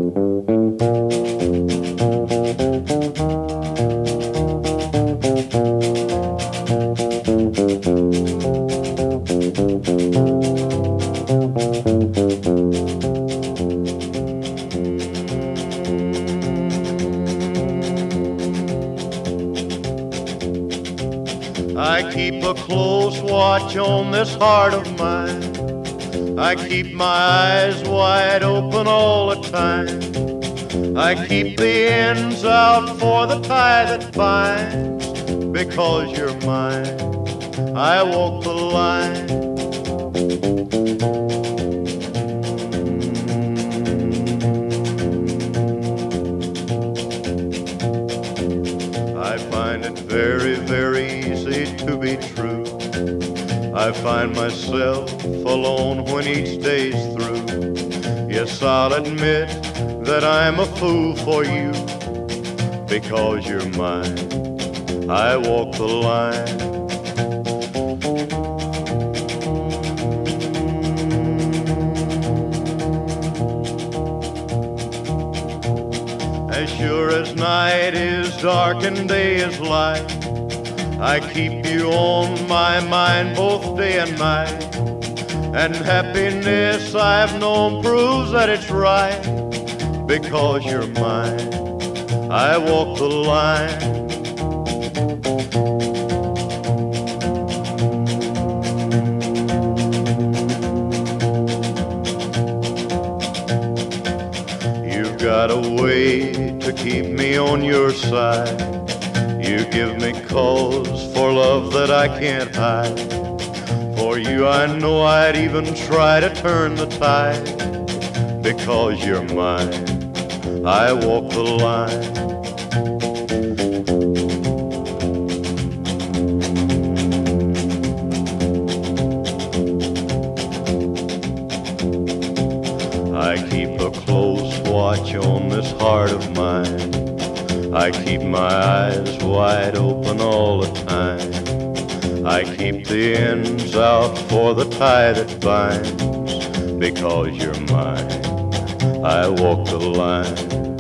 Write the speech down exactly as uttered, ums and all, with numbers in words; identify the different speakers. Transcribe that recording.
Speaker 1: I keep a close watch on this heart of mine. I keep my eyes wide open all the time. I keep the ends out for the tie that binds. Because you're mine, I walk the line. I find it very, very easy to be true. I find myself alone when each day's through. Yes, I'll admit that I'm a fool for you. Because you're mine, I walk the line. As sure as night is dark and day is light, I keep you on my mind both day and night. And happiness I've known proves that it's right. Because you're mine, I walk the line. You've got a way to keep me on your side. You give me cause for love that I can't hide. For you I know I'd even try to turn the tide. Because you're mine, I walk the line. I keep a close watch on this heart of mine. I keep my eyes wide open all the time. I keep the ends out for the tie that binds. Because you're mine, I walk the line.